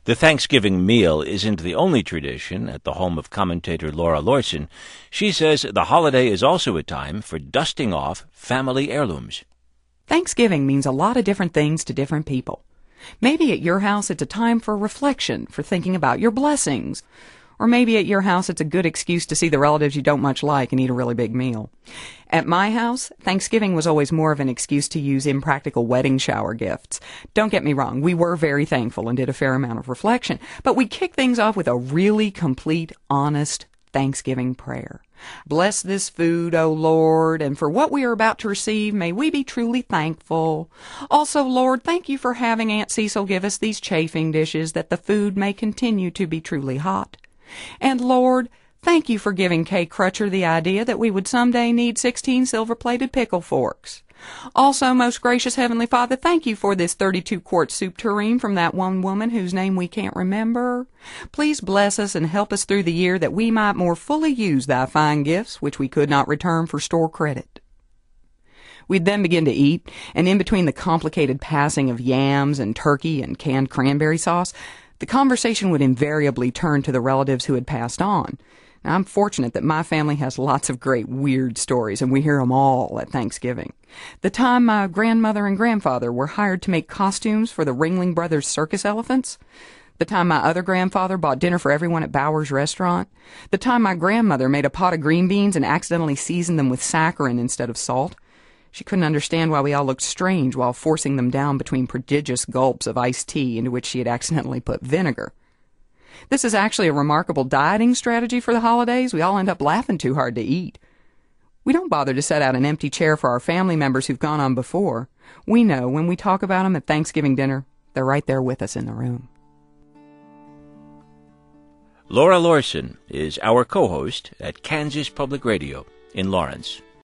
The Thanksgiving meal isn't the only tradition at the home of commentator Laura Lorson. She says the holiday is also a time for dusting off family heirlooms. Thanksgiving means a lot of different things to different people. Maybe at your house it's a time for reflection, for thinking about your blessings. Or maybe at your house it's a good excuse to see the relatives you don't much like and eat a really big meal. At my house, Thanksgiving was always more of an excuse to use impractical wedding shower gifts. Don't get me wrong, we were very thankful and did a fair amount of reflection, but we kicked things off with a really complete, honest Thanksgiving prayer. Bless this food, O Lord, and for what we are about to receive, may we be truly thankful. Also, Lord, thank you for having Aunt Cecil give us these chafing dishes, that the food may continue to be truly hot. And Lord, thank you for giving Kay Crutcher the idea that we would someday need 16 silver-plated pickle forks. Also, most gracious Heavenly Father, thank you for this 32-quart soup tureen from that one woman whose name we can't remember. Please bless us and help us through the year that we might more fully use thy fine gifts, which we could not return for store credit. We'd then begin to eat, and in between the complicated passing of yams and turkey and canned cranberry sauce, the conversation would invariably turn to the relatives who had passed on. Now, I'm fortunate that my family has lots of great weird stories, and we hear them all at Thanksgiving. The time my grandmother and grandfather were hired to make costumes for the Ringling Brothers circus elephants. The time my other grandfather bought dinner for everyone at Bauer's restaurant. The time my grandmother made a pot of green beans and accidentally seasoned them with saccharin instead of salt. She couldn't understand why we all looked strange while forcing them down between prodigious gulps of iced tea into which she had accidentally put vinegar. This is actually a remarkable dieting strategy for the holidays. We all end up laughing too hard to eat. We don't bother to set out an empty chair for our family members who've gone on before. We know when we talk about them at Thanksgiving dinner, they're right there with us in the room. Laura Lorson is our co-host at Kansas Public Radio in Lawrence.